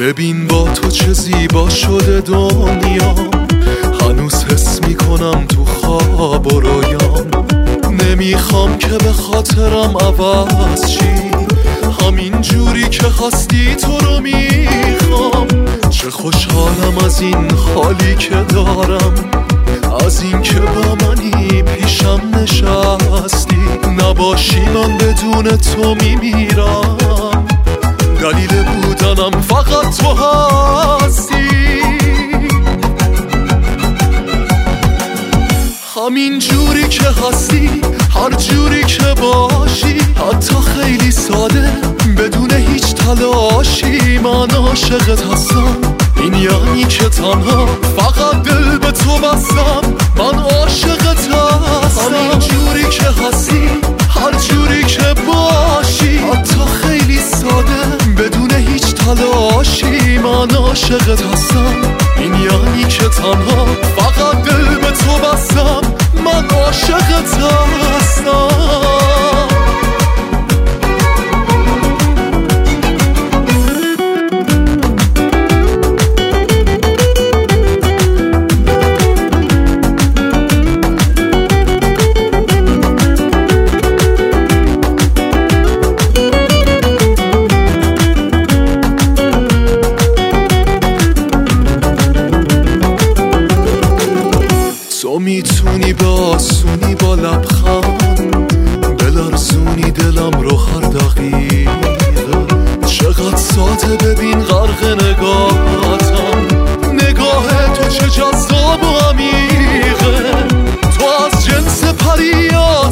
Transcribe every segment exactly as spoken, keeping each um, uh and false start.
ببین با تو چه زیبا شده دنیا، هنوز حس میکنم تو خواب و رویام. نمیخوام که به خاطرم عوض شی، همین جوری که هستی تو رو میخوام. چه خوشحالم از این حالی که دارم، از این که با منی پیشم نشستی. نباشی من بدون تو میمیرم، دلیل بودنم فقط تو هستی. همین جوری که هستی، هر جوری که باشی، حتی خیلی ساده بدون هیچ تلاشی. من عاشقت هستم، این یعنی که تنها فقط دل به تو بستم. من عاشقت هستم، همین جوری که هستی، هر جوری که باشی، حتی خیلی ساده بدون هیچ تلاشی. من عاشقت هستم، این یعنی که تنها فقط دل به تو بستم. من عاشقت هستم. تو میتونی به آسونی با لبخند بلرزونی دلم رو هر دقیقه. چقدر ساده ببین غرق نگاهتم، نگاه تو چه جذاب و عمیقه. تو از جنس پری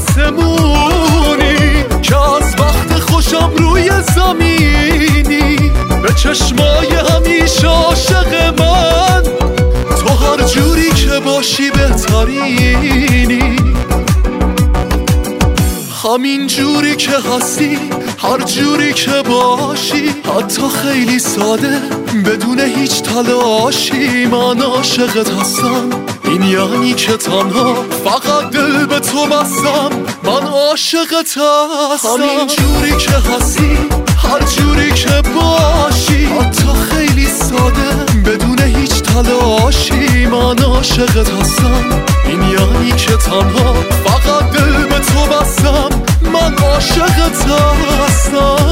آسمونی که از وقت خوشم روی زمینی. به چشمای همیشه عاشق من، تو هر جوری که باشی بهترینی. همین جوری که هستی، هر جوری که باشی، حتی خیلی ساده بدون هیچ تلاشی. من عاشقت هستم، این یعنی که تنها فقط دل به تو بستم. من عاشقت هستم، همین جوری که هستی، هر جوری که باشی، حتی خیلی ساده بدون هیچ تلاشی. من عاشقت هستم، این یعنی که تنها فقط دل به تو بستم. من عاشقت هستم.